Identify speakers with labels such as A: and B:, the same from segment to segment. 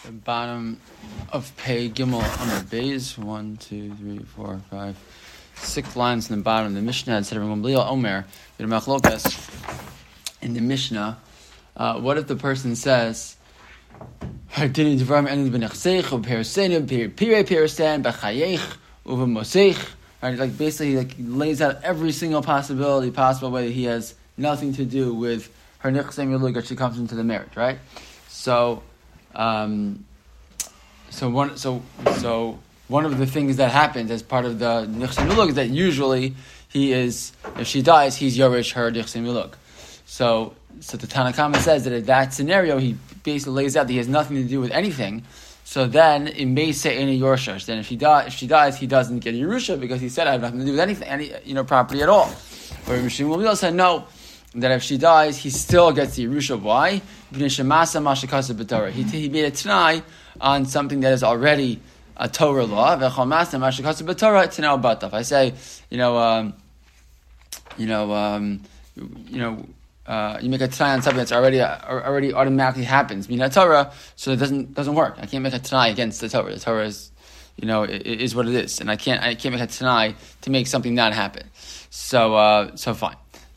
A: the bottom of Pei Gimel Amar Beis. 1, 2, 3, 4, 5, 6 lines in the bottom of the Mishnah. It said, Omer, in the Mishnah, what if the person says, right, like basically like lays out every single possible way that he has nothing to do with her nichsei milug as she comes into the marriage, right? So one of the things that happens as part of the nichsei milug is that usually if she dies, he's yorish her nichsei milug. So the Tanna Kama says that in that scenario, he basically lays out that he has nothing to do with anything. So then it may say any Yorshash. Then if she dies, he doesn't get Yerusha because he said I have nothing to do with anything, any property at all. But Rishon Gamliel said no, that if she dies, he still gets the Yerusha. Why? He made a Tanai on something that is already a Torah law. If I say, you make a Tanai on something that's already automatically happens, meaning a Torah, so it doesn't work. I can't make a Tanai against the Torah. The Torah is, it is what it is, and I can't make a Tanai to make something not happen. So fine.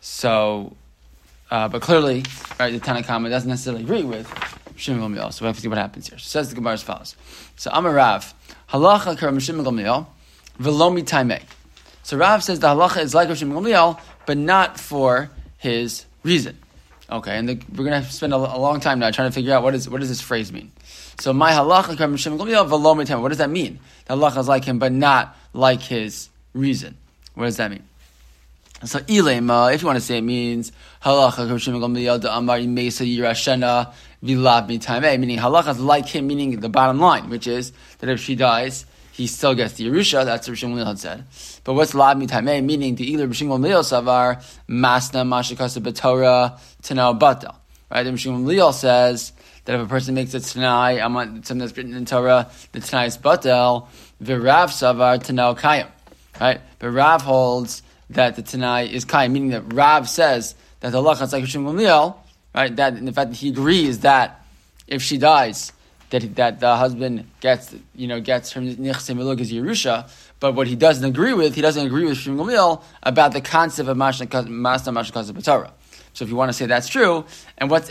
A: But clearly, right, the Tanna Kama doesn't necessarily agree with Shimon Gamliel. So we have to see what happens here. So says the Gemara as follows. So Amar Rav, halacha k'Rav Shimon Gamliel, v'lo mitaimei. So Rav says the halacha is like Rav Shimon Gamliel, but not for his reason. Okay, and we're going to spend a long time now trying to figure out what does this phrase mean. So my halacha k'Rav Shimon Gamliel, v'lo mitaimei. What does that mean? The halacha is like him, but not like his reason. What does that mean? So ilema, if you want to say it means halacha k'Rav Shimon Gamliel de amar imesa yirashena vilav mitaimei, meaning halacha is like him, meaning the bottom line, which is that if she dies, he still gets the Yerusha. That's what Rav Shimon Gamliel had said. But what's lav mitaimei, meaning the iler Rav Shimon Gamliel savar masna mashikasa b'Torah tanal batel. Right? Rav Shimon Gamliel says that if a person makes a tanai, I want something that's written in Torah, the tanai is batel. V'Rav savar tanal kayim. Right? But Rav holds that the Tanai is Kai, meaning that Rav says that the halacha is like Rishon Gamliel, right? That in the fact that he agrees that if she dies, that the husband gets her nichsei milug as Yerusha. But what he doesn't agree with Rishon Gamliel about the concept of masna mashkas b'Torah. So if you want to say that's true, then what's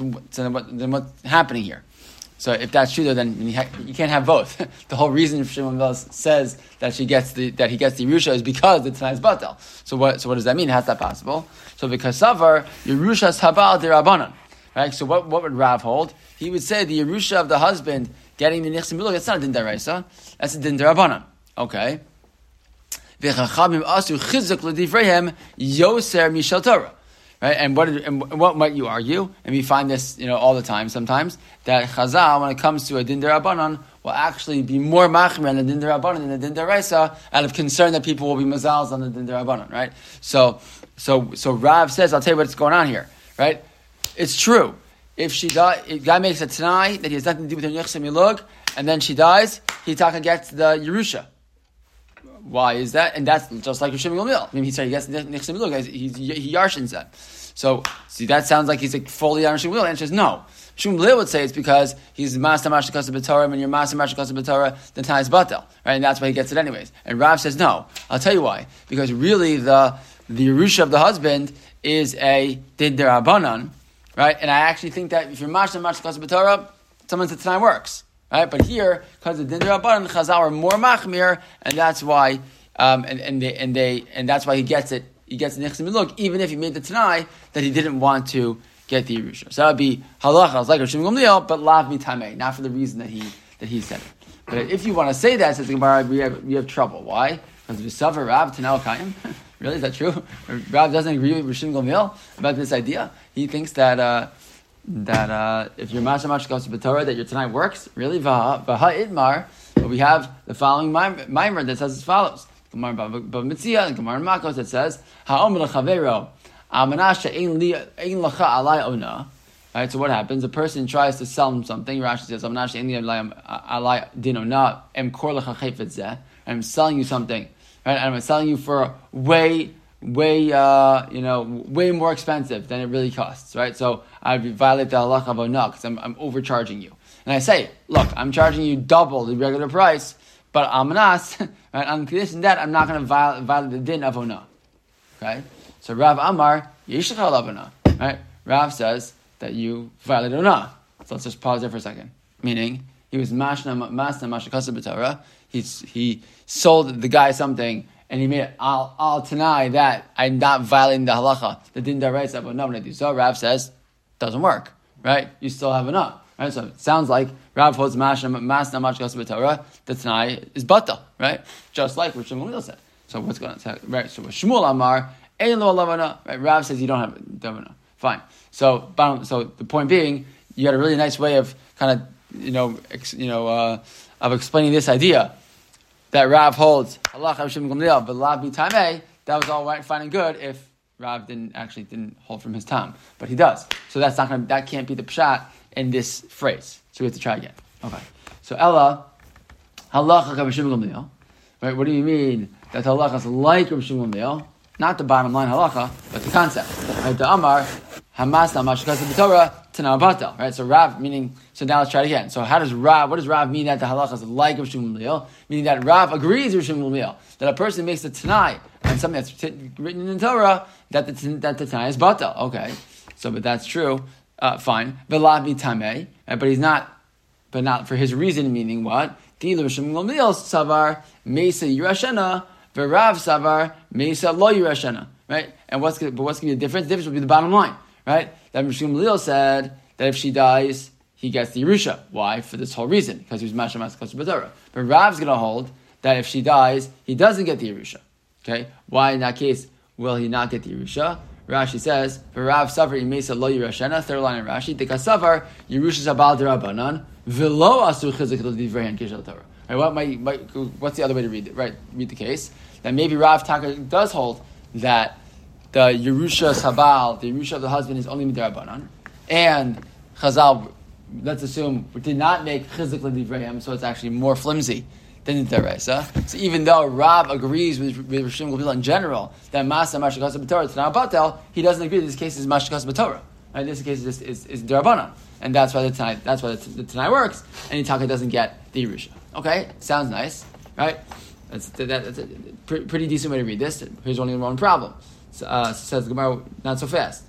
A: happening here? So if that's true, then you can't have both. The whole reason Shimon Gamliel says that he gets the Yerusha is because the Tanai is batel. So what does that mean? How's that possible? So because Savar, Yerusha's habal derabanan. Right? So what would Rav hold? He would say the Yerusha of the husband getting the nichsei milug, that's not a din deraisa, that's a din derabanan. Okay. V'chachamim asu chizuk l'divreihem yoser mishal Torah. Right, and what might you argue? And we find this, all the time. Sometimes that Chazal, when it comes to a din derabanan, will actually be more machmer on the din derabanan than the din deraisa, out of concern that people will be mazals on the din derabanan. Right. So Rav says, I'll tell you what's going on here. Right. It's true. If she dies, if guy makes a tanai that he has nothing to do with her nichsei milug, and then she dies, he gets the Yerusha. Why is that? And that's just like Rishon Gamliel. I mean, he said he gets nichsei milug. He yarshins that. So see, that sounds like he's like fully on Rishon Gamliel. And says no. Rishon Gamliel would say it's because he's master mashkas b'Torah. When you're master mashkas b'Torah, then Tanai is batel, right? And that's why he gets it anyways. And Rav says no. I'll tell you why. Because really the Yerusha of the husband is a din derabanan, right? And I actually think that if you're master mashkas b'Torah, someone said Tanai works. Right, but here, because the din derabanan, Chazal are more machmir, and that's why, and that's why he gets it. He gets the nichsei milug, even if he made the tanai that he didn't want to get the Yerusha. So that would be halacha, like Rishon Gamliel, but lav mitamei, not for the reason that he said it. But if you want to say that, says the Gemara, we have trouble. Why? Because v'savar Rav tanal kayim. Really, is that true? Rav doesn't agree with Rishon Gamliel about this idea. He thinks that if you're Masha Mashkas b'Torah, that your Tanai works. Really, Vaha Idmar. But we have the following Maimer that says as follows: Gemara B'Mitzia and Gemara Makos that says Ha'omer l'Chavero Amanasha Ein Lacha Alai Ona. Right. So what happens? A person tries to sell him something. Rashi says Amanasha Ein Alai Din Ona Em Kor Lecha Chayfet Zeh. I'm selling you something. Right. And I'm selling you for way more expensive than it really costs, right? So I violate the halacha of onah because I'm overcharging you. and I say, look, I'm charging you double the regular price, but Amanas, right, on condition that I'm not going to violate the din of Ona. Okay? So Rav Amar, Yishachal Avona. Right? Rav says that you violated Ona. So let's just pause there for a second. Meaning, he was Mashna Mashakasa B'Torah. He sold the guy something, and he made it al Tanai that I'm not violating the halacha, the din daraisa of Ona when I do so. Rav says, doesn't work. Right? You still have Ona. Right? So it sounds like Rav holds Mashna Mashakasa B'Torah, the Tanai is Bata. Right? Just like what Shmuel said. So what's going on? Right? So Shmuel Amar, Ein Lo Lavana. Right? Rav says you don't have Davana. Fine. So the point being, you had a really nice way of kind of, of explaining this idea that Rav holds halacha Rishim Gamliel, but Lav Mitameh. That was all right, fine and good if Rav didn't hold from his time, but he does. So that can't be the pshat in this phrase. So we have to try again. Okay. So Ella halacha Rishim Gamliel. Right? What do you mean that halacha is like Rishim Gamliel? Not the bottom line halacha, but the concept. Right? The Amar Hamasna Mashkas B'Torah Tanah Batal. Right? So Rav meaning. So now let's try it again. So what does Rav mean that the halacha is like Rav Shimon Gamliel? Meaning that Rav agrees with Shimon Gamliel that a person makes a Tanai on something that's written in the Torah that the Tanai is Batal. Okay. So but that's true. Fine. V'lav Mitameh. But he's not. But not for his reason. Meaning what? Dilu Shimon Gamliel Savar Mesa Yirashana. V'Rav Savar Mesa Lo Yirashana. Right? And what's going to be the difference? The difference will be the bottom line. Right? That Rav Shimon Gamliel said that if she dies, he gets the Yerusha. Why? For this whole reason. Because he was Mashal Maskos B'Torah. But Rav's going to hold that if she dies, he doesn't get the Yerusha. Okay? Why in that case will he not get the Yerusha? Rashi says, for Rav Savar Imesa Lo Yerashana, third line in Rashi, Deka Savar, Yerusha Zabal Derabanan, V'lo Asu Chizik L'Divrei Kishal Torah. Right? What's the other way to read it? Right? Read the case. That maybe Rav Taka does hold that the Yerusha Sabal, the Yerusha of the husband, is only Midarabanan, and Chazal, let's assume, did not make Chizik L'Divrei, so it's actually more flimsy than the Teresa. So even though Rav agrees with Rishim Gamliel in general that Masa Mashakasa B'Torah Tanah Batel, he doesn't agree that this case is Mashakasa B'Torah. Right? This case is Derabanan, and that's why the Tanai works, and Itaka doesn't get the Yerusha. Okay, sounds nice, right? That's a pretty decent way to read this. Here's only one problem. Says the Gemara, not so fast.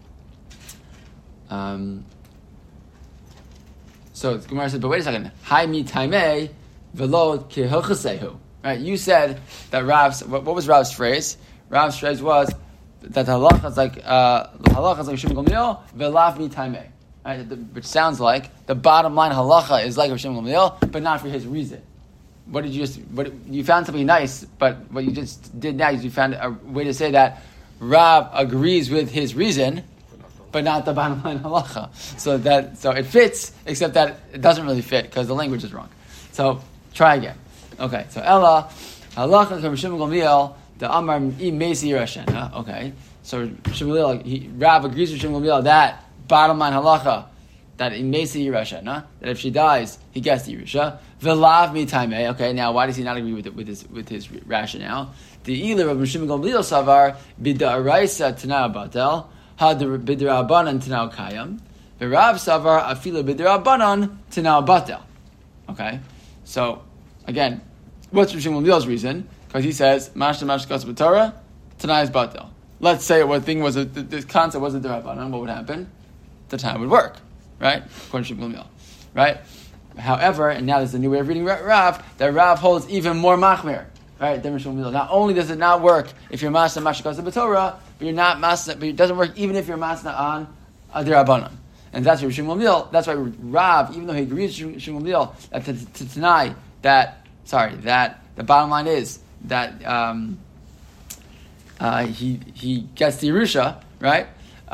A: So the Gemara said, but wait a second. Hai mi taimei velo kehilchasehu. Right? You said that Rav's. What was Rav's phrase? Rav's phrase was that halacha is like Shimon Gamliel velav mi taimei. Right? Which sounds like the bottom line halacha is like Shimon Gamliel, but not for his reason. You found something nice, but what you just did now is you found a way to say that Rav agrees with his reason, but not the bottom line halacha. So it fits, except that it doesn't really fit because the language is wrong. So try again. Okay, so Ella halacha from Shimon Gamliel the Amar Imesi Yerashena. Okay, so Rav agrees with Shimon Gamliel that bottom line halacha that Imesi Yerashena, that if she dies he gets the Yerusha. V'lav mi taimei. Okay, now why does he not agree with his rationale? The iler of Shimon Gamliel savar b'da'araisa tanah batel had b'd'rabanan tanah kayam. V'Rav savar afilu b'd'rabanan tanah batel. Okay, so again, what's Shimon Gamliel's reason? Because he says mashta mashkas b'Torah tanah is batel. Let's say the concept wasn't d'rabanan. What would happen? The time would work, right? According to Shimon Gamliel, right? However, and now there's a new way of reading Rav, that Rav holds even more machmir, right? Not only does it not work if you're masna mashakasa b'Torah, but you're not masna, but it doesn't work even if you're masna on adirabanan. And that's why Shimon Gamliel, that's why Rav, even though he agrees with Shimon Gamliel that to deny that the bottom line is that he gets the Yerusha, right?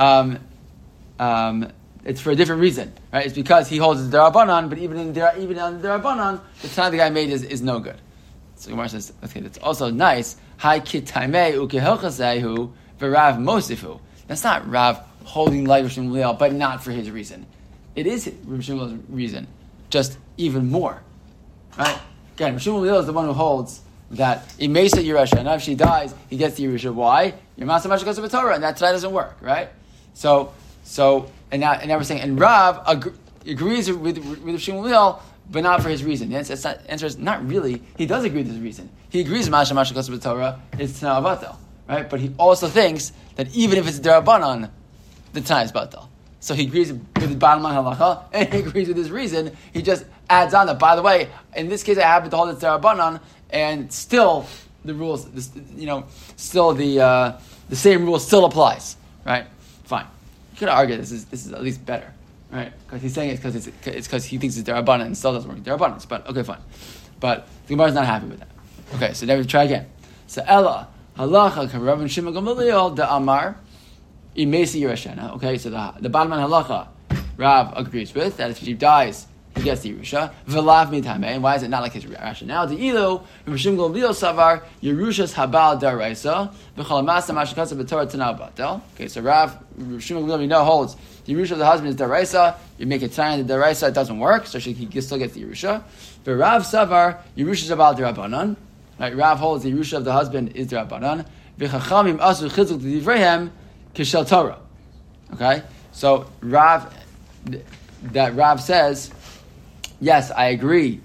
A: It's for a different reason, right? It's because he holds the Derabanan, but even on the Derabanan, the Tanai the guy made is no good. So Gemara says, okay, that's also nice. Hai kitaimei ukehelchasehu v'Rav mosifu. That's not Rav holding light of Shimon Gamliel, but not for his reason. It is Shimon Gamliel's reason, just even more, right? Again, Shimon Gamliel is the one who holds that Imesa Yerusha, and if she dies, he gets the Yerusha. Why? You're Masa Mashakos B'Torah, and that Tanai doesn't work, right? So. And now we're saying, and Rav agrees with Shimon Gamliel, but not for his reason. The answer is not really. He does agree with his reason. He agrees Masha Kosev B'Torah is Tanah Batel, right? But he also thinks that even if it's Derabanan, the Tanah is Batel. So he agrees with the bottom line halacha, and he agrees with his reason. He just adds on that, by the way, in this case I happen to hold it's Derabanan, and still the rules, still the same rule still applies, right? Fine. You could argue this is at least better, right? Because he's saying it's because he thinks it's Derabanan and still doesn't work Derabanan. But okay, fine. But the Gemara is not happy with that. Okay, so now we try again. So Ella halacha k'Rav Shimon Gamliel the Amar imesi Yerusha. Okay, so the bottom line halacha Rav agrees with that if she dies, he gets the Yerusha. V'lav mitame. Why is it not like his rationale? The ilu Rav Shimon Gamliel savar Yerusha's habal daraisa v'chol masa mashikasa b'torah tanal batel. Okay, so Rav Shimon Gamliel holds the Yerusha of the husband is daraisa. You make it sign the daraisa, it doesn't work, so he still gets the Yerusha. But Rav savar Yerusha's habal derabanan. Right, Rav holds the Yerusha of the husband is derabanan. V'chachamim asu chizuk d'divreihem kishel Torah. Okay, so Rav says, yes, I agree.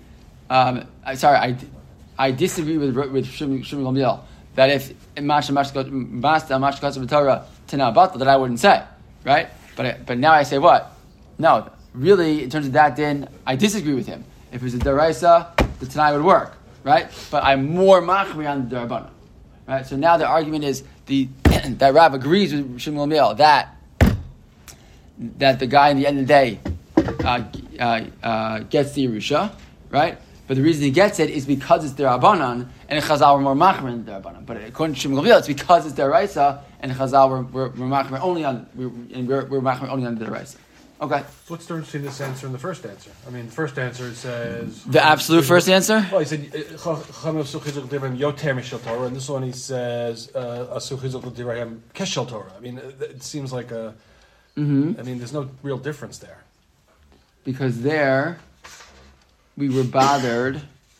A: I disagree with Shimon Gamliel that if Mashka Torah Tanah Batel that I wouldn't say, right? But now I say what? No, really, in terms of that din, I disagree with him. If it was a deraisa, the Tanai would work, right? But I'm more machmir on the derabana, right? So now the argument is that Rav agrees with Shimon Gamliel that the guy in the end of the day gets the Yerusha, right? But the reason he gets it is because it's derabanan, and Chazal were more machmir than derabanan. But according to Shimon Gamliel, it's because it's deraisa, and Chazal were machmir only on we're machmir only on the deraisa. Okay.
B: What's the difference between this answer and the first answer? I mean, the first answer says
A: the absolute first answer.
B: Well, he said yoter mishel Torah, and this one he says asu chizuk l'divrayim keshel Torah. I mean, it seems like a. Mm-hmm. I mean, there's no real difference there.
A: Because there, we were bothered.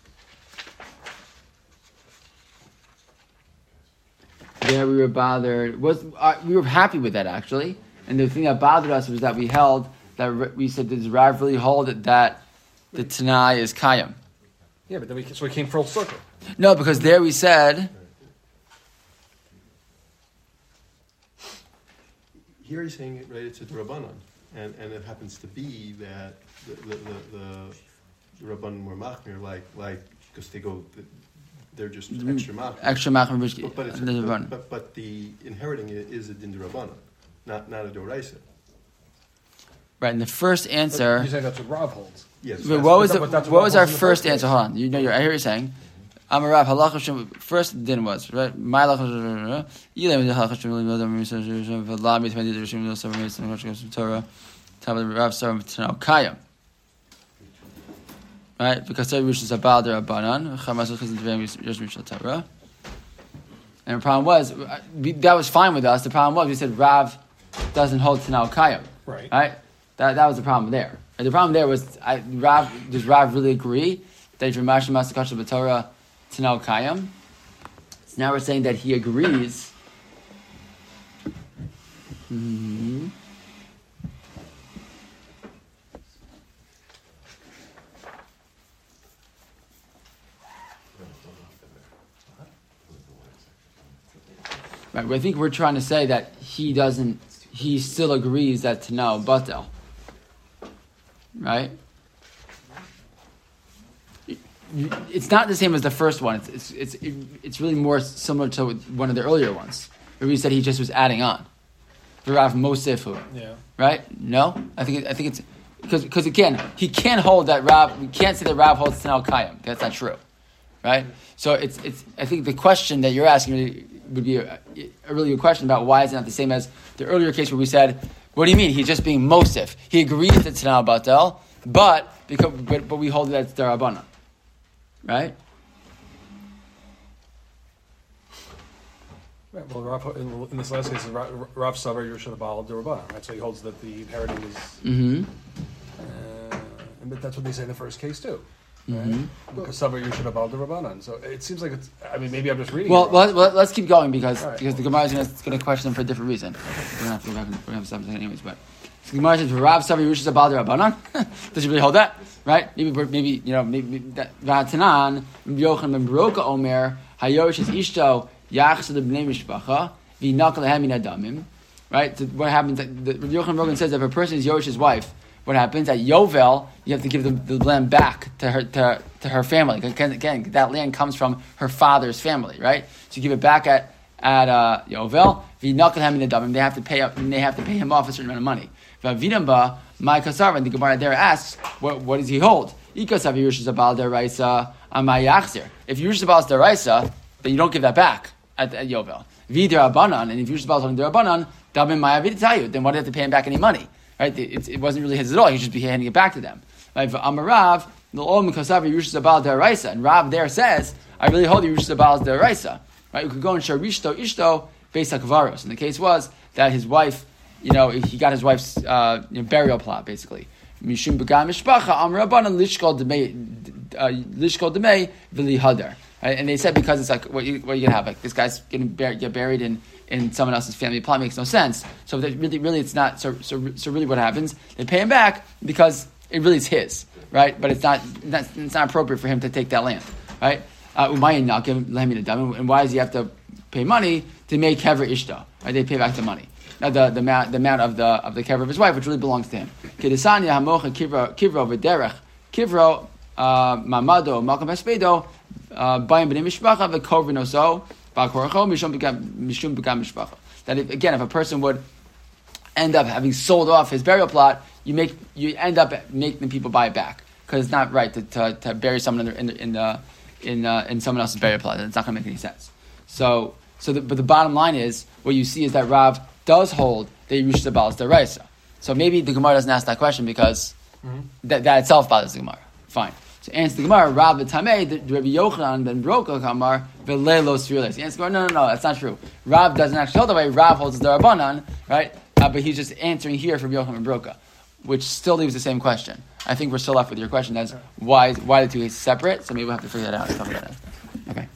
A: There we were bothered. We were happy with that actually. And the thing that bothered us was that we said, does Rav really hold that the Tanai is Kayam?
B: Yeah, but then we came full circle.
A: No, because there we said.
C: Here he's saying it related to the Rabbanon, and it happens to be that the Rabbanon were machmir, like because they're just extra machmir.
A: Extra machmir,
C: but the inheriting it is a din Rabbanon. Not a doraisa.
A: Right, and the first answer.
B: You say that's what Rav holds.
C: Yes.
A: But what was our first answer? Hold on. I hear you saying. Amar Rav halacha first din was right. My halacha Ilam halacha Torah. Rav Sarah Tanal Kayam. Right, because Torah is about the Rabbanan. Torah. And the problem was that was fine with us. The problem was we said Rav doesn't hold Tanal Kayam. Right. That was the problem there. And the problem there was does Rav really agree that if you're Mashma Masakasha B'Torah Tanal Kayam? So now we're saying that he agrees. Mm-hmm. Right, I think we're trying to say that he still agrees that Tanal Batel. Right? It's not the same as the first one. It's really more similar to one of the earlier ones, where we said he just was adding on. Rav Mosefu. Yeah. Right? No? I think it's because again, he can't hold that Rav. We can't say that Rav holds Tanal Kayam. That's not true. Right? So it's. I think the question that you're asking would be a really good question about why is it not the same as the earlier case where we said, what do you mean? He's just being Mosif. He agrees that it's Tanal Batel, but we hold that it's Darabana. Right?
B: Right. Well, Rav, in this last case, Rav Savar Yerusha Ba'al Darabana, right? So he holds that the inheriting is... Mm-hmm. And that's what they say in the first case, too. Mm-hmm. Because Savar Yerusha Ba'al Darabana. So it seems like it's... I mean, maybe I'm just reading it wrong.
A: Let's keep going because the Gemara is going to question them for a different reason. We're going to have to go back and we're going to have something anyways. But So the Gemara says, "Rav Savar Yerusha Zabal Derabanan." Does she really hold that? Right? Maybe that Vatanan Yochanan ben Baroka Omer Hayorish is Ishto Yachsad Bnei Mishpacha V'Nakal Lehem Min Adamim. Right? So what happens? Yochanan Rogan says if a person is Yorish's wife, what happens at Yovel? You have to give the land back to her family. Again, that land comes from her father's family, right? So you give it back at Yovel. V'Nakal Lehem Min Adamim. They have to pay him off a certain amount of money. V'Avidamba my kasar, and the Gemara there asks, what does he hold? If Yerusha Zabal Deraisa, then you don't give that back at Yovel. V'Derabanan, and if Yerusha Zabal is holding Derabanan, Dabim Ma'avid Tayu, then why do you have to pay him back any money? Right? It wasn't really his at all. He should be handing it back to them. Right? Amarav, and Rav there says, I really hold Yerusha Zabal Deraisa. Right? You could go and show Rishto Ishto Beis HaKvaros. And the case was that his wife, he got his wife's burial plot, basically. Mishum Begam Mishpacha, Amrabanan Lishkol Demei Vili Hadar. And they said because it's like what you can have, like this guy's getting get buried in someone else's family plot makes no sense. So that really it's not. So really what happens? They pay him back because it really is his, right? But it's not appropriate for him to take that land, right? And why does he have to pay money to make kever ishta? Right? They pay back the money. Now the amount of the kever of his wife, which really belongs to him. Kedesanya hamocha kivro v'derech kivro mamado malkam espedo bayim b'nei mishpacha v'kovrin oso ba'koracho mishum b'gam mishpacha. That if a person would end up having sold off his burial plot, you end up making the people buy it back because it's not right to bury someone in someone else's burial plot. It's not going to make any sense. But the bottom line is what you see is that Rav does hold that Yerusha Zabal is Deraisa. So maybe the Gemara doesn't ask that question because that itself bothers the Gemara. Fine. So answer the Gemara, Rav B'tamei, the Rabbi Yochanan ben Baroka Kamar, V'leilo Sfiris. The answer the Gemara, no, that's not true. Rav doesn't actually hold that way. Rav holds the Rabbanan, right? But he's just answering here from Yochanan ben Baroka, which still leaves the same question. I think we're still left with your question. That's why the two cases separate. So maybe we'll have to figure that out. Okay.